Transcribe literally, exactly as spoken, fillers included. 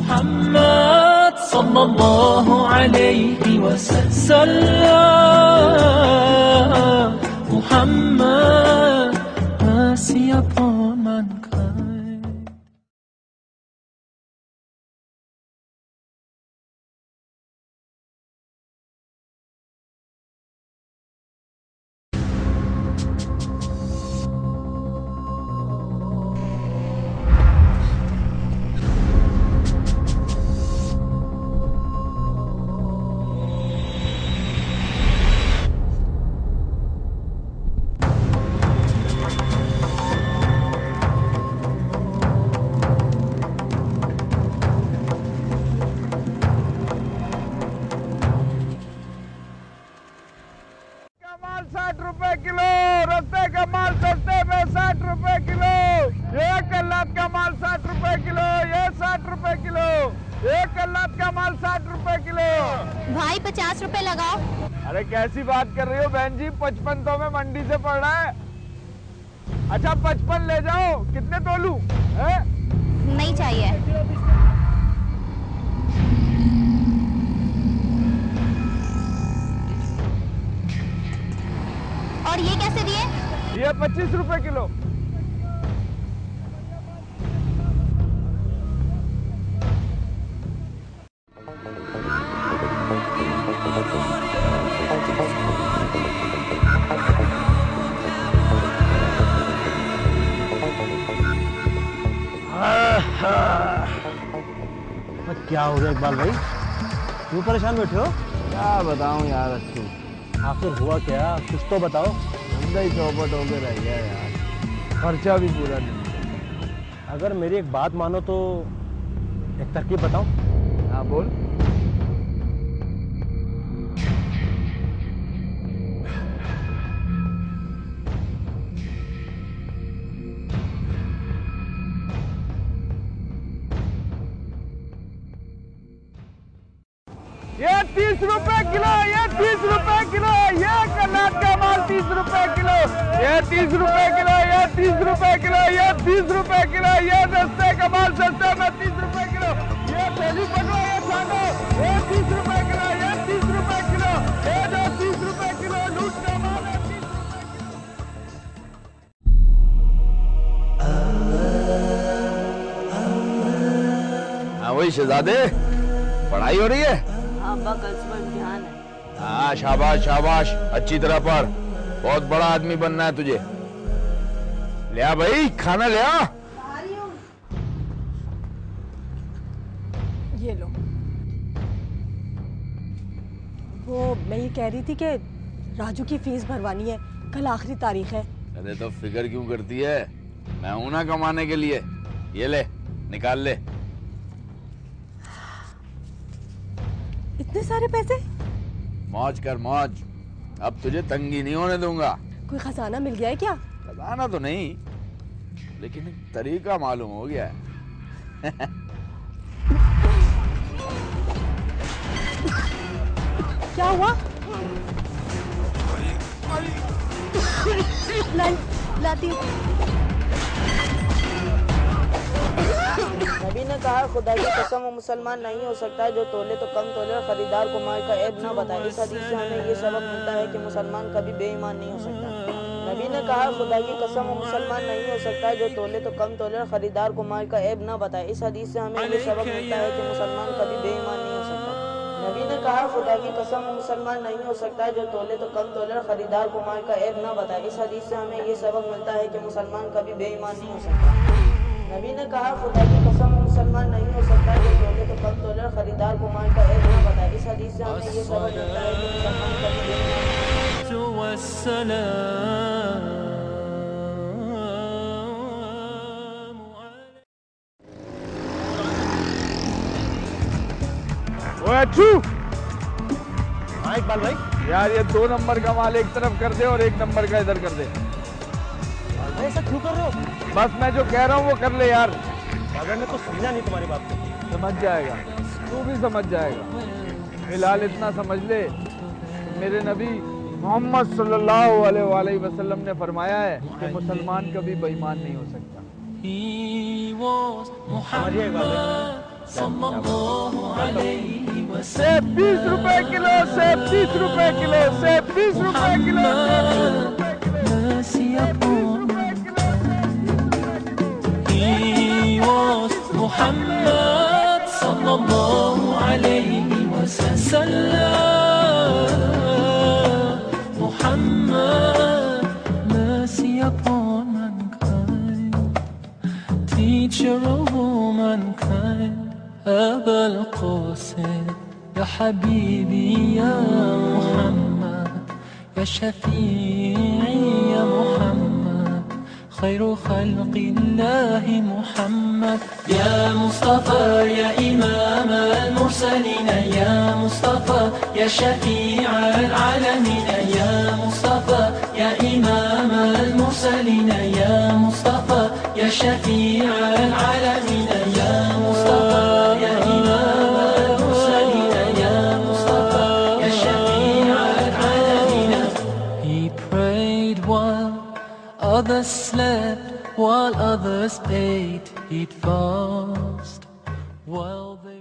Muhammad sallallahu alayhi wa sallam. Muhammad, mercy upon mankind. साठ रुपए kilo, रस्ते का माल सस्ते में साठ रुपए किलो, एक कल्लात का माल साठ रुपए किलो, ये साठ रुपए किलो, एक कल्लात का माल साठ रुपए किलो। भाई पचास रुपए लगाओ। अरे कैसी बात कर रही हो बहन जी, पचपन तो में मंडी से पड़ रहा है। अच्छा पचपन ले जाओ, कितने तोलूं? है? नहीं चाहिए। और ये कैसे दिए? ये पच्चीस रुपए किलो। क्या हो गया इकबाल भाई, क्यों परेशान बैठे हो? क्या बताऊं यार अच्छू, आखिर हुआ क्या, कुछ तो बताओ। अंदर ही चौपट होकर रह गया यार, खर्चा भी पूरा नहीं। अगर मेरी एक बात मानो तो एक तरकीब बताऊं। हाँ बोल। ये तीस रुपए किलो, ये तीस रुपए किलो, ये कल्लात का माल तीस रुपए किलो, ये तीस रुपए किलो, ये तीस रुपए किलो, ये तीस रुपए किलो, ये सस्ते का माल सस्ते में तीस रुपए किलो, ये थैली पकड़ो, ये सानो, ये तीस रुपए किलो, ये तीस रुपए किलो, ये जो तीस रुपए किलो लूट का माल है तीस रुपए। हाँ वही शहजादे, पढ़ाई हो रही है? अब्बा कल सुबह इम्तिहान है। हाँ शाबाश शाबाश, अच्छी तरह पढ़, बहुत बड़ा आदमी बनना है तुझे। ले आ भाई, खाना ले आ। ये लो। वो मैं ये कह रही थी कि राजू की फीस भरवानी है, कल आखिरी तारीख है। अरे तो फिक्र क्यों करती है, मैं हूं ना कमाने के लिए। ये ले, निकाल ले। इतने सारे पैसे? मौज कर मौज, अब तुझे तंगी नहीं होने दूंगा। कोई खजाना मिल गया है क्या? खजाना तो नहीं, लेकिन एक तरीका मालूम हो गया है। क्या हुआ? ला, लाती नबी ने कहा, खुदा की कसम वो मुसलमान नहीं हो सकता है जो तोले तो कम तोले और खरीदार को माल का ऐब न बताए। इस हदीस से हमें ये सबक मिलता है कि मुसलमान कभी बेईमान नहीं हो सकता। नबी ने कहा, खुदा की कसम वो मुसलमान नहीं हो सकता है जो तोले तो कम तोले और खरीदार को माल का ऐब न बताए। इस हदीस से हमें ये सबक मिलता है कि मुसलमान कभी बेईमान नहीं हो सकता। नबी ने कहा, खुदा की कसम वो मुसलमान नहीं हो सकता है जो तोले तो कम तोले और खरीदार को माल का ऐब न बताए। इस हदीस से हमें ये सबक मिलता है कि मुसलमान कभी बेईमान नहीं हो सकता। नबी ने कहा, खुदा की कसम मुसलमान नहीं हो सकता जो तोले तो कम तोले और खरीदार को माल का ऐब न बताए। इस हदीस से हमें ये सबक मिलता है कि मुसलमान कभी बेईमान अच्छू। हाँ इकबाल भाई। यार ये दो नंबर का माल एक तरफ कर दे और एक नंबर का इधर कर दे। ऐसा क्यों कर रहे हो? बस मैं जो कह रहा हूँ वो कर ले यार। सागर ने तो समझा नहीं तुम्हारी बात को। समझ जाएगा, तू भी समझ जाएगा। फिलहाल इतना समझ ले, मेरे नबी मोहम्मद सल्लल्लाहु अलैहि वसल्लम ने फरमाया है कि मुसलमान कभी बेईमान नहीं हो सकता। समझिए इकबाल भाई, sallallahu alayhi wa सेब बीस रुपए किलो, सेब तीस रुपए किलो, सेब बीस रुपए किलो, mercy upon He was Muhammad sallallahu alayhi wa sallam. Muhammad, mercy upon mankind, teacher of all mankind. أبا القاسم يا حبيبي يا محمد، يا شفيعي يا محمد، خير خلق الله محمد. يا مصطفى يا إمام المرسلين، يا مصطفى يا شفيع العالمين، يا مصطفى يا إمام المرسلين، يا مصطفى يا شفيع العالمين، يا مصطفى يا إمام المرسلين، يا مصطفى يا شفيع العالمين. He prayed while others slept, while others ate, he'd fast while they